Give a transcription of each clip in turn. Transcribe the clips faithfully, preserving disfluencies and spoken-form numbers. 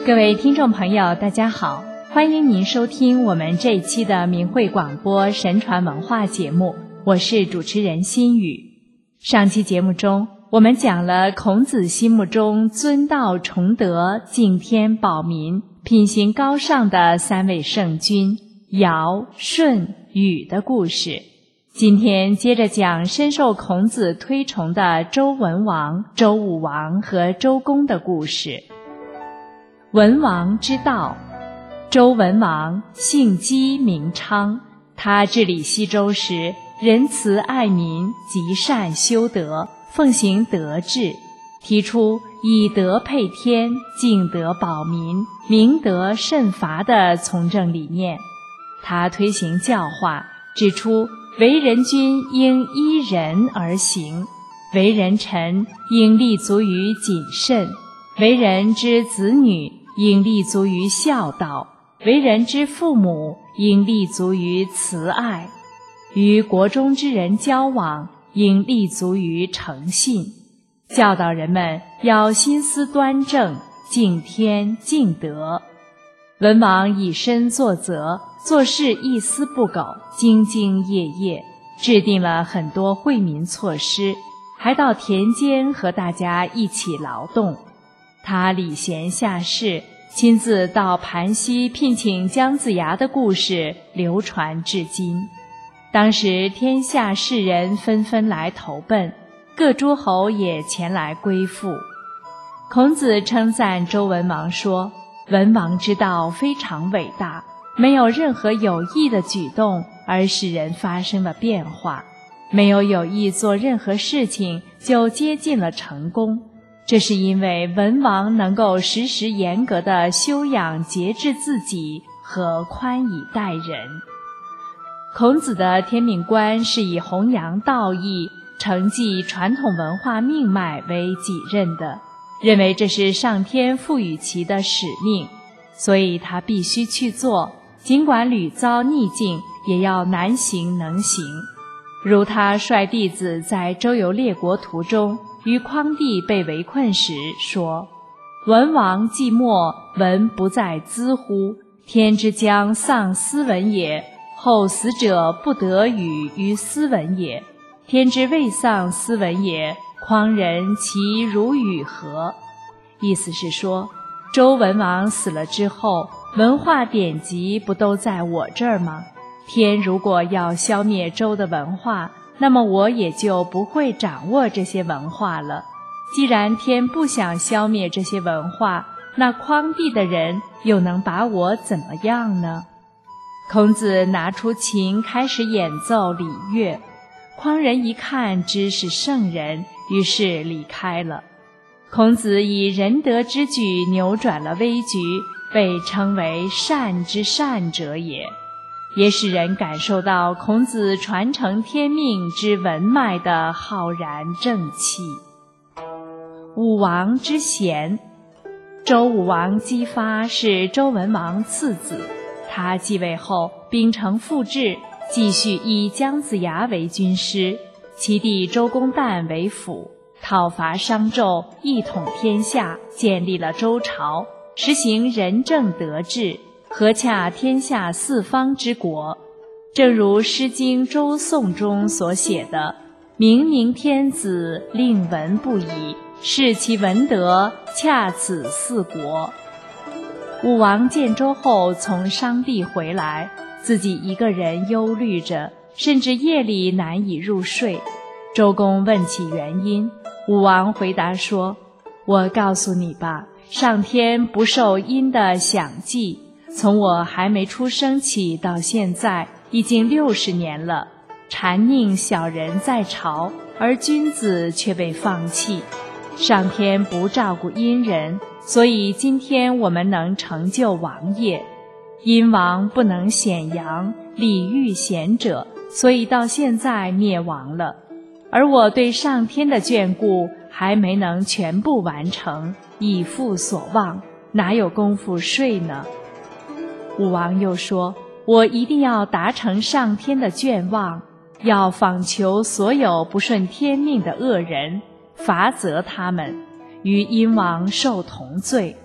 各位听众朋友，大家好，欢迎您收听我们这一期的明慧广播神传文化节目，我是主持人心雨。上期节目中，我们讲了孔子心目中尊道崇德、敬天保民、品行高尚的三位圣君尧、舜、禹的故事。今天接着讲深受孔子推崇的周文王、周武王和周公的故事。文王之道。周文王姓姬名昌，他治理西周时，仁慈爱民，极善修德，奉行德治，提出以德配天、敬德保民、明德慎罚的从政理念。他推行教化，指出为人君应依仁而行，为人臣应立足于谨慎，为人之子女应立足于孝道，为人之父母应立足于慈爱，与国中之人交往应立足于诚信，教导人们要心思端正，敬天敬德。文王以身作则，做事一丝不苟，兢兢业业，制定了很多惠民措施，还到田间和大家一起劳动。他礼贤下士，亲自到盘溪聘请姜子牙的故事流传至今。当时天下士人纷纷来投奔，各诸侯也前来归附。孔子称赞周文王说，文王之道非常伟大，没有任何有益的举动而使人发生了变化，没有有意做任何事情就接近了成功。这是因为文王能够时时严格地修养节制自己和宽以待人。孔子的天命观是以弘扬道义、承继传统文化命脉为己任的，认为这是上天赋予其的使命，所以他必须去做，尽管屡遭逆境，也要难行能行。如他率弟子在周游列国途中，于匡地被围困时说，文王既没，文不在兹乎？天之将丧斯文也，后死者不得语于斯文也。天之未丧斯文也，匡人其如与何？意思是说，周文王死了之后，文化典籍不都在我这儿吗？天如果要消灭周的文化，那么我也就不会掌握这些文化了。既然天不想消灭这些文化，那匡地的人又能把我怎么样呢？孔子拿出琴开始演奏礼乐，匡人一看知是圣人，于是离开了。孔子以仁德之举扭转了危局，被称为善之善者也，也使人感受到孔子传承天命之文脉的浩然正气。武王之贤。周武王姬发是周文王次子，他继位后秉承父志，继续以姜子牙为军师，其弟周公旦为辅，讨伐商纣，一统天下，建立了周朝，实行仁政德治，和洽天下四方之国。正如《诗经·周颂》中所写的，明明天子，令文不已，视其文德，洽此四国。武王建周后从商地回来，自己一个人忧虑着，甚至夜里难以入睡。周公问起原因，武王回答说，我告诉你吧，上天不受阴的享祭，从我还没出生起到现在已经六十年了，谗佞小人在朝，而君子却被放弃。上天不照顾阴人，所以今天我们能成就王业。阴王不能显扬，礼遇贤者，所以到现在灭亡了。而我对上天的眷顾还没能全部完成，以父所望，哪有功夫睡呢？武王又说，我一定要达成上天的愿望，要访求所有不顺天命的恶人，罚责他们，与殷王受同罪。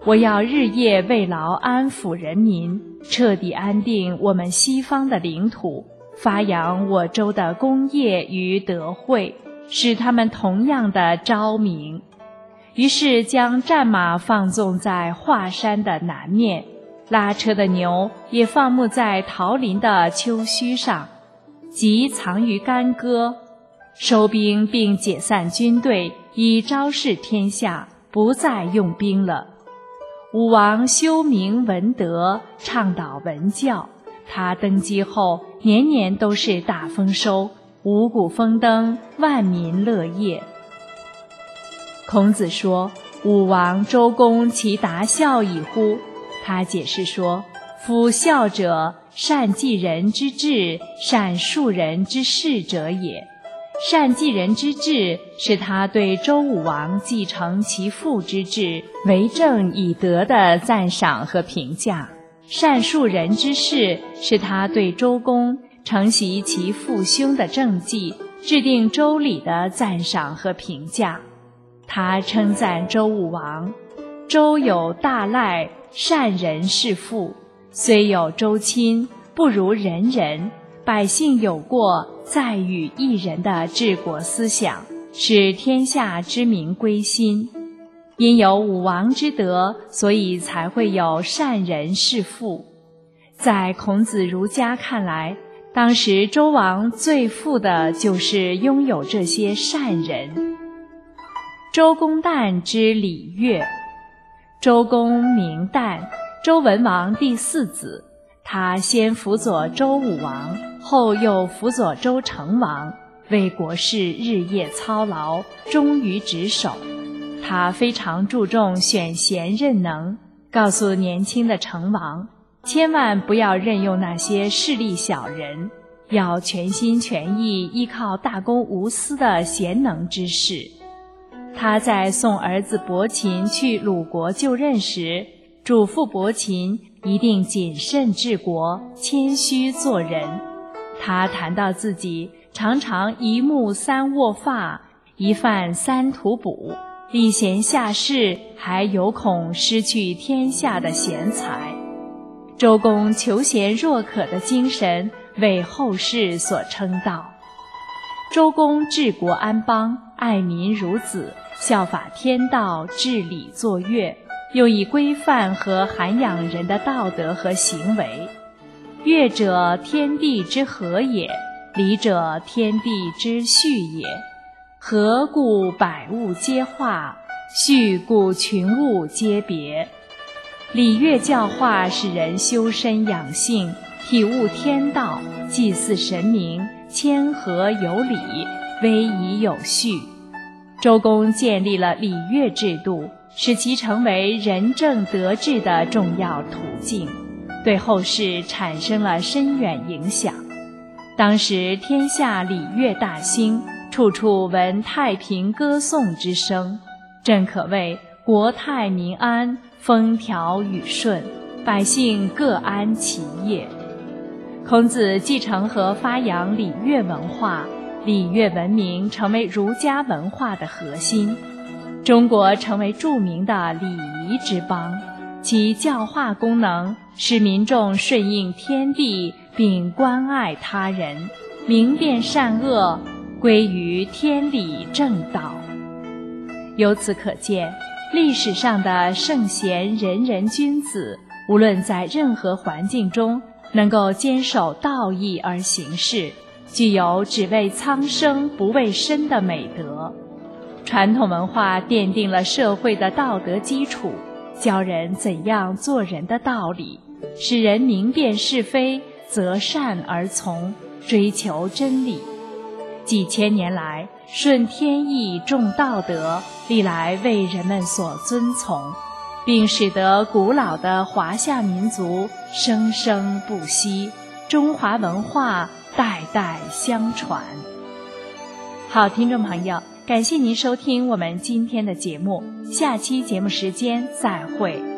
我要日夜慰劳安抚人民，彻底安定我们西方的领土，发扬我州的功业与德惠，使他们同样的昭明。于是将战马放纵在华山的南面，拉车的牛也放牧在桃林的丘墟上，即藏于干戈，收兵并解散军队，以昭示天下，不再用兵了。武王修明文德，倡导文教，他登基后年年都是大丰收，五谷丰登，万民乐业。孔子说：武王周公其达孝矣乎？他解释说：夫孝者，善继人之志，善述人之事者也。善继人之志是他对周武王继承其父之志，为政以德的赞赏和评价；善述人之事是他对周公承袭其父兄的政绩，制定周礼的赞赏和评价。他称赞周武王：周有大赖，善人是父，虽有周亲，不如人人。百姓有过，在与一人的治国思想，使天下之民归心。因有武王之德，所以才会有善人是父。在孔子儒家看来，当时周王最富的就是拥有这些善人。周公旦之礼乐。周公名旦，周文王第四子，他先辅佐周武王，后又辅佐周成王，为国事日夜操劳，忠于职守。他非常注重选贤任能，告诉年轻的成王，千万不要任用那些势利小人，要全心全意依靠大公无私的贤能之士。他在送儿子伯禽去鲁国就任时，嘱咐伯禽一定谨慎治国，谦虚做人。他谈到自己常常一目三握发，一饭三吐哺，礼贤下士，还有恐失去天下的贤才。周公求贤若渴的精神为后世所称道。周公治国安邦，爱民如子，效法天道，治理作乐，又以规范和涵养人的道德和行为。乐者，天地之和也；礼者，天地之序也。和故百物皆化，序故群物皆别。礼乐教化使人修身养性，体悟天道，祭祀神明，谦和有礼，威仪有序。周公建立了礼乐制度，使其成为仁政德治的重要途径，对后世产生了深远影响。当时天下礼乐大兴，处处闻太平歌颂之声，正可谓国泰民安，风调雨顺，百姓各安其业。孔子继承和发扬礼乐文化，礼乐文明成为儒家文化的核心，中国成为著名的礼仪之邦，其教化功能使民众顺应天地并关爱他人，明辨善恶，归于天理正道。由此可见，历史上的圣贤仁人君子，无论在任何环境中，能够坚守道义而行事，具有只为苍生不为身的美德。传统文化奠定了社会的道德基础，教人怎样做人的道理，使人明辨是非，择善而从，追求真理。几千年来，顺天意重道德，历来为人们所遵从，并使得古老的华夏民族生生不息，中华文化代代相传。好，听众朋友，感谢您收听我们今天的节目，下期节目时间再会。